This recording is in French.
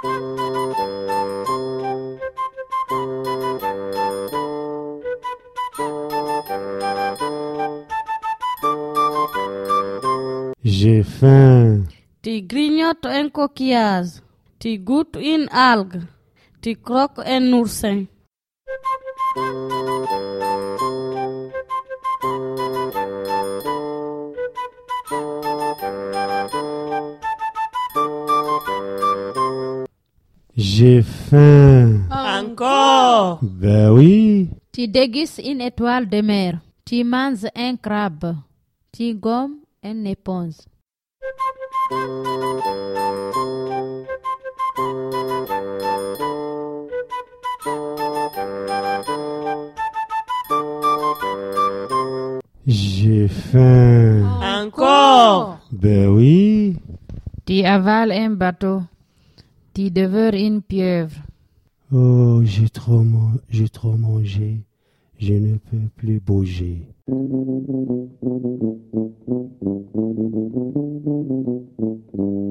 J'ai faim. Tu grignotes un coquillage. Tu goûtes une algue. Tu croques un oursin. J'ai faim. Encore. Ben oui. Tu dégustes une étoile de mer. Tu manges un crabe. Tu gommes une éponge. J'ai faim. Encore. Ben oui. Tu avales un bateau. Tu dévores une pieuvre. Oh, j'ai trop mangé. Je ne peux plus bouger.